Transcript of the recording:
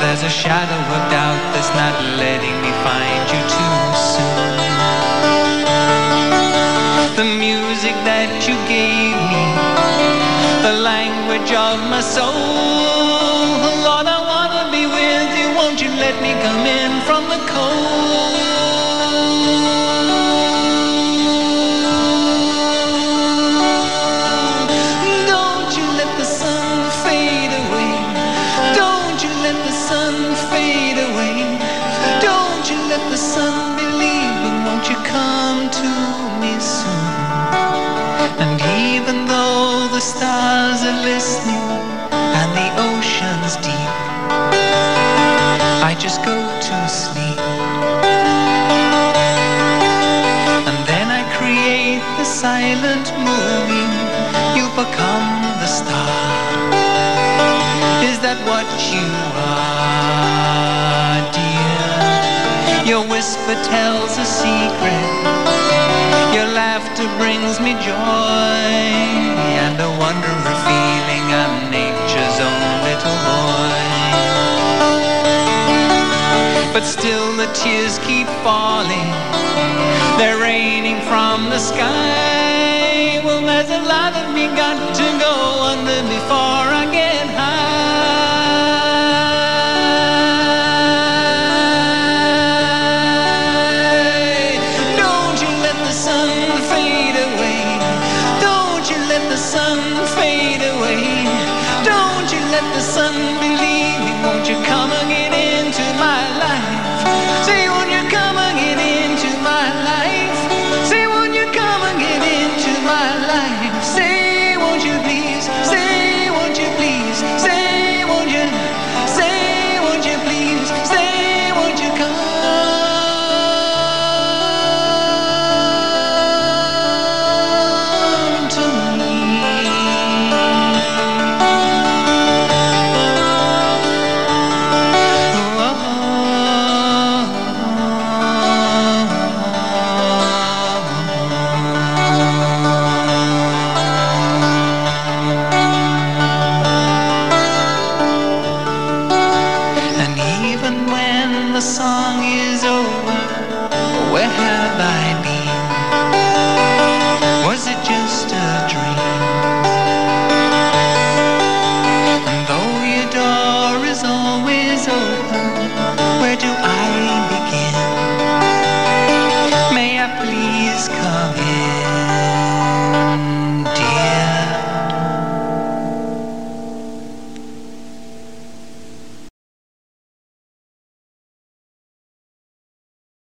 There's a shadow of doubt that's not letting me find you too soon. The music that you gave me, the language of my soul. Lord, I wanna be with you. Won't you let me come in from the cold? Don't you let the sun fade away. Don't you let the sun fade away. Don't you let the sun be leaving. Won't you come to me soon? And even though the stars are listening and the ocean's deep, I just go to sleep. And then I create the silent movie. You become the star. Is that what you are, dear? Your whisper tells a secret. Your laughter brings me joy, and a wonderful feeling I'm nature's own little boy. But still the tears keep falling. They're raining from the sky. Well, there's a lot of me got to go under before I get high. Don't you let the sun fade away. Don't you let the sun fade away. Don't you let the sun believe me. Won't you come again into my life? Say, won't you come again into my life? Say, won't you come again into my life? Say, won't you please? Say, won't you please? Say, won't you? Say, won't you please? Say, won't you come to me? And even when the song is over, where have I